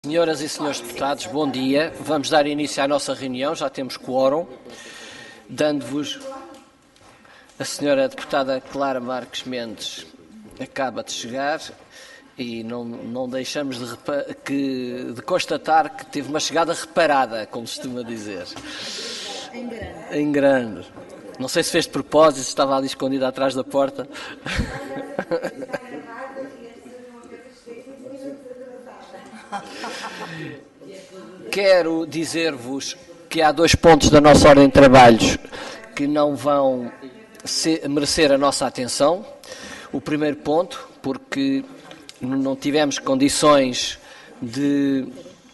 Senhoras e senhores deputados, bom dia. Vamos dar início à nossa reunião, já temos quórum. Dando-vos a senhora deputada Clara Marques Mendes acaba de chegar e não deixamos de constatar que teve uma chegada reparada, como se costuma dizer. Em grande. Em grande. Não sei se fez de propósito, se estava ali escondida atrás da porta. Quero dizer-vos que há 2 pontos da nossa ordem de trabalhos que não vão merecer a nossa atenção. O primeiro ponto, porque não tivemos condições de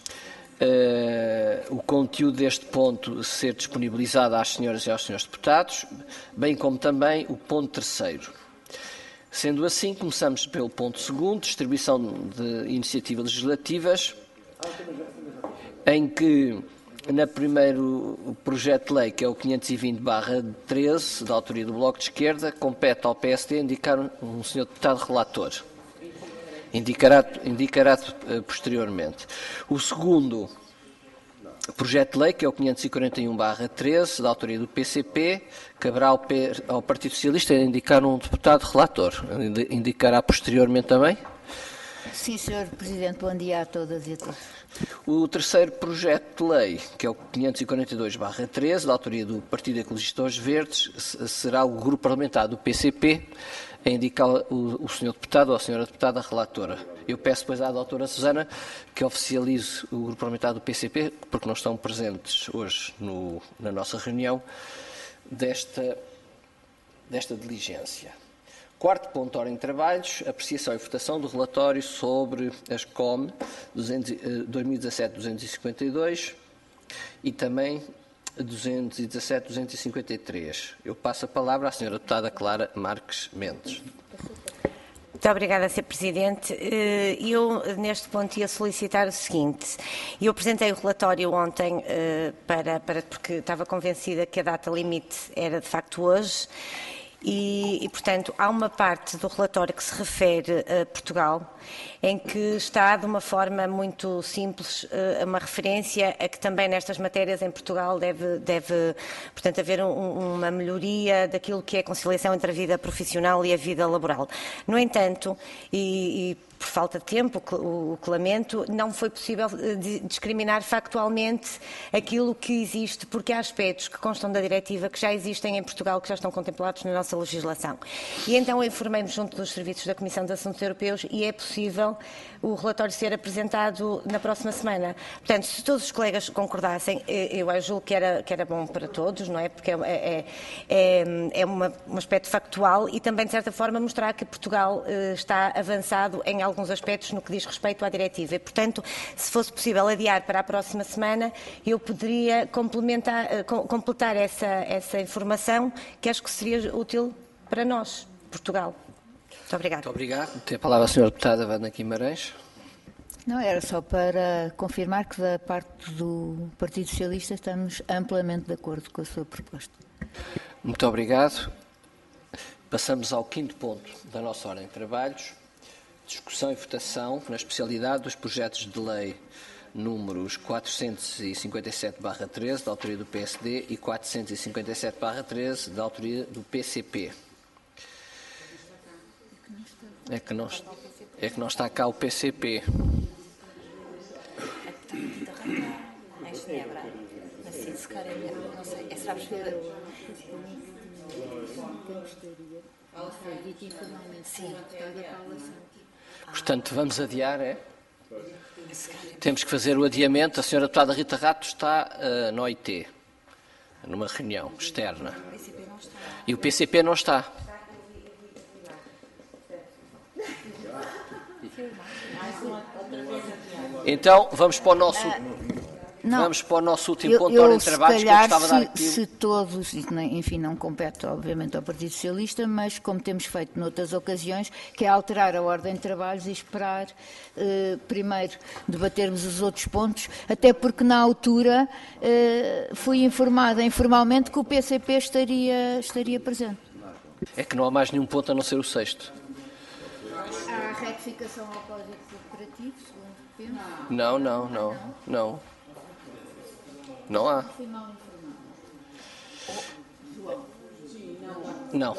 o conteúdo deste ponto ser disponibilizado às senhoras e aos senhores deputados, bem como também o ponto terceiro. Sendo assim, começamos pelo ponto segundo, distribuição de iniciativas legislativas, em que, no primeiro projeto de lei, que é o 520/13, da autoria do Bloco de Esquerda, compete ao PSD indicar um senhor deputado relator. Indicará posteriormente. O segundo projeto de lei, que é o 541/13, da autoria do PCP, caberá ao Partido Socialista indicar um deputado relator. Indicará posteriormente também? Sim, Sr. Presidente, bom dia a todas e a todos. O terceiro projeto de lei, que é o 542/13, da autoria do Partido Ecologista dos Verdes, será o grupo parlamentar do PCP a indicar o senhor deputado ou a senhora deputada relatora. Eu peço depois à doutora Susana que oficialize o grupo parlamentar do PCP, porque não estão presentes hoje na nossa reunião desta diligência. Quarto ponto de ordem de trabalhos, apreciação e votação do relatório sobre as COM 2017-252 e também 217-253. Eu passo a palavra à senhora deputada Clara Marques Mendes. Muito obrigada, Sr. Presidente. Eu, neste ponto, ia solicitar o seguinte. Eu apresentei o relatório ontem porque estava convencida que a data limite era, de facto, hoje. E, portanto, há uma parte do relatório que se refere a Portugal, em que está, de uma forma muito simples, uma referência a que também nestas matérias em Portugal deve portanto, haver uma melhoria daquilo que é a conciliação entre a vida profissional e a vida laboral. No entanto, por falta de tempo, o que lamento, não foi possível discriminar factualmente aquilo que existe, porque há aspectos que constam da diretiva que já existem em Portugal, que já estão contemplados na nossa legislação. E então informei-me junto dos serviços da Comissão de Assuntos Europeus e é possível o relatório ser apresentado na próxima semana. Portanto, se todos os colegas concordassem, eu julgo que era bom para todos, não é? Porque é um aspecto factual e também, de certa forma, mostrar que Portugal está avançado em alguns aspectos no que diz respeito à diretiva. E, portanto, se fosse possível adiar para a próxima semana, eu poderia completar essa informação, que acho que seria útil para nós, Portugal. Muito obrigada. Muito obrigado. Tem a palavra a senhora deputada Wanda Guimarães. Não, era só para confirmar que da parte do Partido Socialista estamos amplamente de acordo com a sua proposta. Muito obrigado. Passamos ao quinto ponto da nossa ordem de trabalhos. Discussão e votação na especialidade dos projetos de lei números 457/13, da autoria do PSD, e 457/13, da autoria do PCP. É que não está cá o PCP. Portanto, vamos adiar, é? Temos que fazer o adiamento. A senhora deputada Rita Rato está na OIT, numa reunião externa. E o PCP não está. Então, vamos para o nosso último ponto de ordem de trabalhos, que eu gostava de dar aqui. Se todos, enfim, não compete obviamente ao Partido Socialista, mas como temos feito noutras ocasiões, que é alterar a ordem de trabalhos e esperar primeiro debatermos os outros pontos, até porque na altura fui informada informalmente que o PCP estaria presente. É que não há mais nenhum ponto a não ser o sexto. Há retificação ao Código Cooperativo, segundo Não. Não há. Não.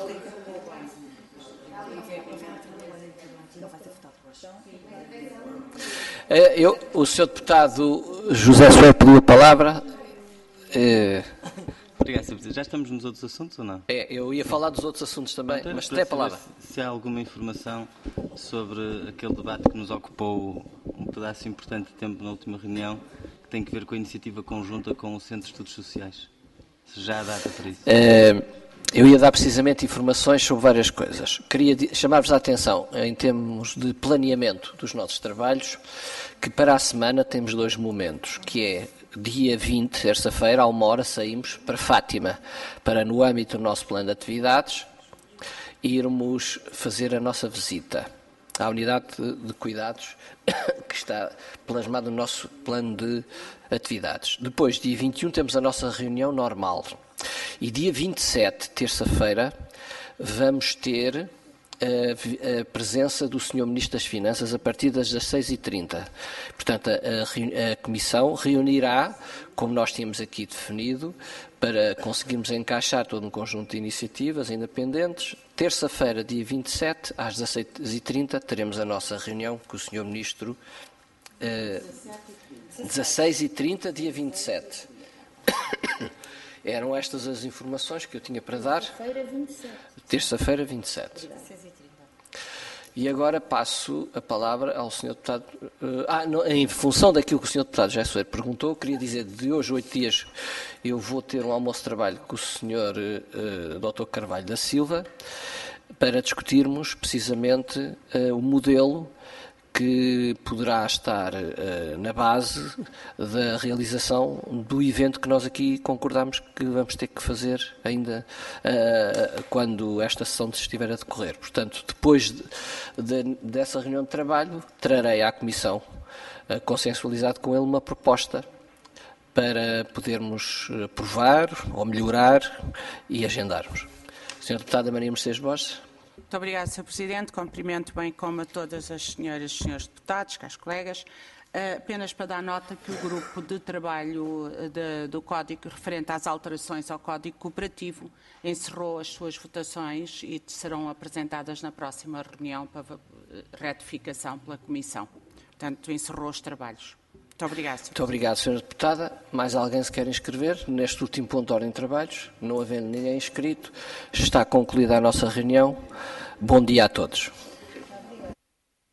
O Sr. Deputado José Soeiro pediu a palavra. Obrigado, Sr. Presidente. Já estamos nos outros assuntos ou não? Eu ia falar dos outros assuntos também, Então, mas tem a palavra. Se há alguma informação sobre aquele debate que nos ocupou um pedaço importante de tempo na última reunião, que tem que ver com a iniciativa conjunta com o Centro de Estudos Sociais. Se já há data para isso. Eu ia dar precisamente informações sobre várias coisas. Queria chamar-vos a atenção, em termos de planeamento dos nossos trabalhos, que para a semana temos 2 momentos, que é dia 20, terça-feira, à 1h, saímos para Fátima, para, no âmbito do nosso plano de atividades, irmos fazer a nossa visita à unidade de cuidados que está plasmado no nosso plano de atividades. Depois, dia 21, temos a nossa reunião normal. E dia 27, terça-feira, vamos ter a presença do Sr. Ministro das Finanças a partir das 16h30. Portanto, a Comissão reunirá, como nós tínhamos aqui definido, para conseguirmos encaixar todo um conjunto de iniciativas independentes. Terça-feira, dia 27, às 16h30, teremos a nossa reunião com o Sr. Ministro. 16h30, dia 27. Eram estas as informações que eu tinha para dar. Terça-feira, 27. E agora passo a palavra ao Sr. Deputado. Em função daquilo que o Sr. Deputado José Soeiro perguntou, queria dizer que de hoje, 8 dias, eu vou ter um almoço de trabalho com o Sr. Dr. Carvalho da Silva para discutirmos precisamente o modelo que poderá estar na base da realização do evento que nós aqui concordamos que vamos ter que fazer ainda quando esta sessão estiver a decorrer. Portanto, depois dessa reunião de trabalho, trarei à Comissão, consensualizado com ele, uma proposta para podermos aprovar ou melhorar e agendarmos. Sra. Deputada Maria Mercedes Borges. Muito obrigada, Sr. Presidente. Cumprimento bem como a todas as senhoras e senhores deputados, caros colegas. Apenas para dar nota que o grupo de trabalho do Código referente às alterações ao Código Cooperativo encerrou as suas votações e serão apresentadas na próxima reunião para retificação pela Comissão. Portanto, encerrou os trabalhos. Muito obrigado, Sr. Muito obrigado, Sra. Deputada. Mais alguém se quer inscrever neste último ponto de ordem de trabalhos? Não havendo ninguém inscrito, está concluída a nossa reunião. Bom dia a todos.